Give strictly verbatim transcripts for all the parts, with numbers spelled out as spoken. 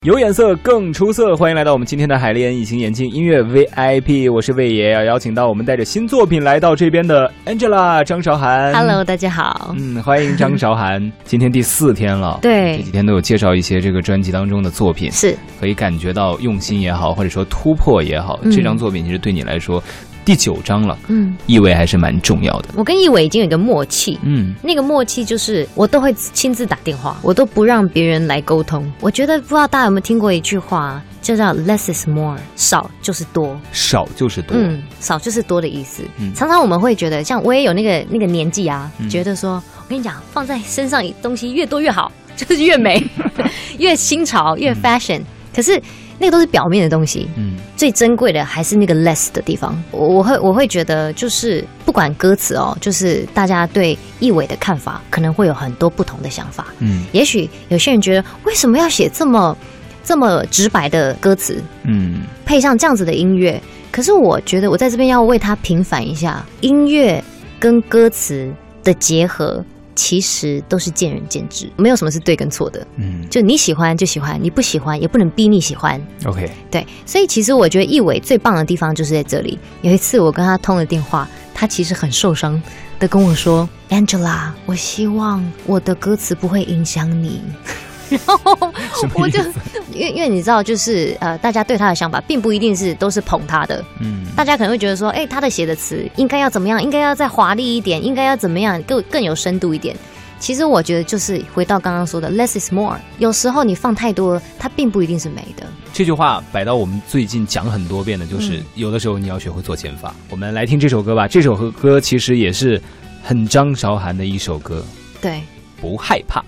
有眼色更出色，欢迎来到我们今天的海莲隐形眼镜音乐 V I P， 我是魏爷，要邀请到我们带着新作品来到这边的 Angela 张韶涵。 Hello， 大家好。 嗯，欢迎张韶涵。今天第四天了， 对， 这几天都有介绍一些这个专辑当中的作品， 是可以感觉到用心也好，或者说突破也好，嗯、这张作品其实对你来说第九张了，嗯，意味还是蛮重要的。 我跟易伟已经有一个默契， 嗯， 那个默契就是我都会亲自打电话，我都不让别人来沟通。我觉得不知道大家有没有听过一句话，就叫 less is more， 少就是多， 少就是多， 嗯，少就是多的意思。嗯、常常我们会觉得，像我也有那个那个年纪啊，嗯、觉得说，我跟你讲，放在身上东西越多越好，就是越美，越新潮，越 fashion、嗯。可是那个都是表面的东西，嗯，最珍贵的还是那个 less 的地方。我我会我会觉得，就是不管歌词哦，就是大家对易伟的看法可能会有很多不同的想法，嗯，也许有些人觉得为什么要写这么这么直白的歌词，嗯，配上这样子的音乐，可是我觉得我在这边要为他平反一下，音乐跟歌词的结合其实都是见仁见智，没有什么是对跟错的。嗯，就你喜欢就喜欢，你不喜欢也不能逼你喜欢。 OK， 对，所以其实我觉得易伟最棒的地方就是在这里。有一次我跟他通了电话，他其实很受伤的跟我说 ：“Angela， 我希望我的歌词不会影响你。”然后我就因为因为你知道，就是呃，大家对他的想法并不一定是都是捧他的，嗯，大家可能会觉得说，哎、欸，他的写的词应该要怎么样，应该要再华丽一点，应该要怎么样更更有深度一点。其实我觉得就是回到刚刚说的 less is more， 有时候你放太多，它并不一定是美的。 这句话摆到我们最近讲很多遍的，就是、嗯、有的时候你要学会做减法。我们来听这首歌吧，这首歌其实也是很张韶涵的一首歌， 对， 不害怕。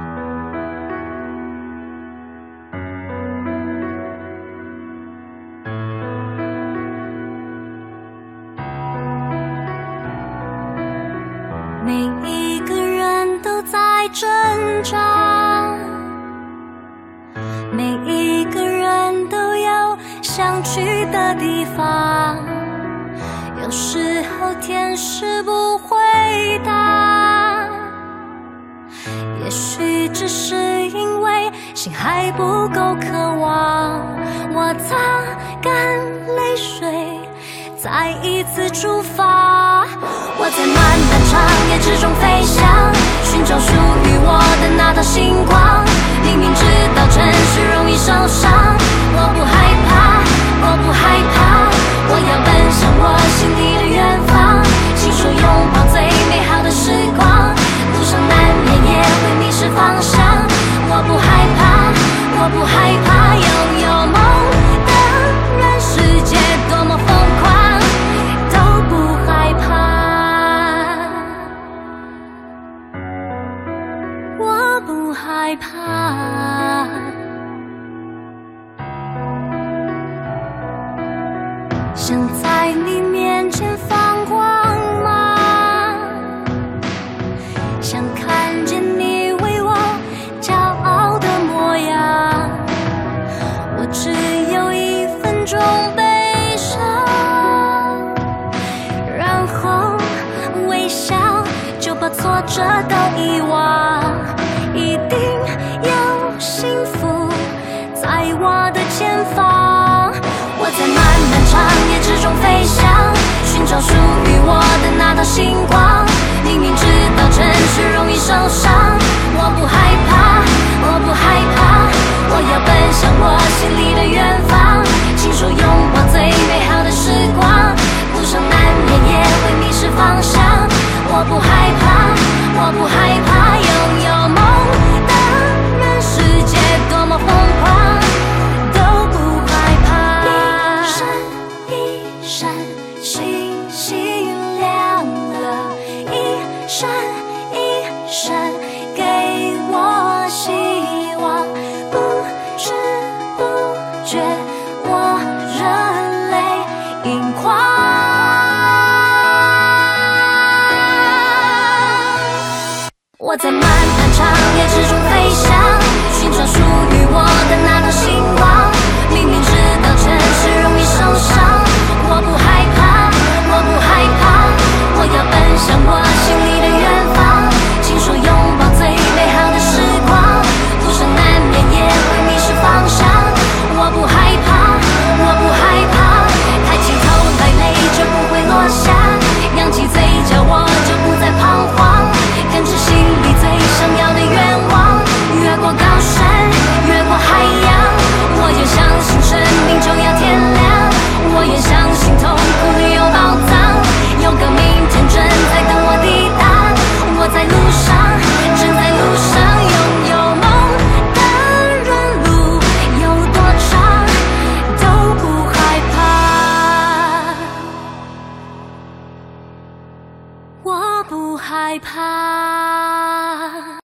每一个人都在挣扎，每一个人都有想去的地方，有时候天使不回答，也许只是因为心还不够渴望。我擦干泪水，再一次出发，我在漫漫长夜之中飞翔，寻找属于我的那道星光。明明知道真实容易受伤，我不害怕，我不害怕，我要奔向我心底的远方。亲手拥抱最美好的时光，路上难免也会迷失方向。我不害怕，我不害怕，拥有梦的人，世界多么疯狂都不害怕，我不害怕。想在你面前放光芒，想看见你为我骄傲的模样。我只有一分钟悲伤，然后微笑就把挫折都遗忘。一定有幸福在我的前方，我在漫漫长夜之中飞翔，寻找属于我的那道星光。明明知道真实容易受伤，我不害怕，我不害怕，我要奔向我心里的远方。亲手拥抱最美好的时光，路上难免也会迷失方向。我不害怕，我不害怕，拥有梦的人，世界多么疯狂都不害怕。一闪一闪星星亮了，一闪一闪给我希望。不知不觉我热泪盈眶，我在漫漫长夜之中飞翔，寻找属于我的那道星光。明明知道真实容易受伤，我不害怕，我不害怕，我要奔向我心里的远方。亲手拥抱最美好的时光，路上难免也会迷失方向。 怕。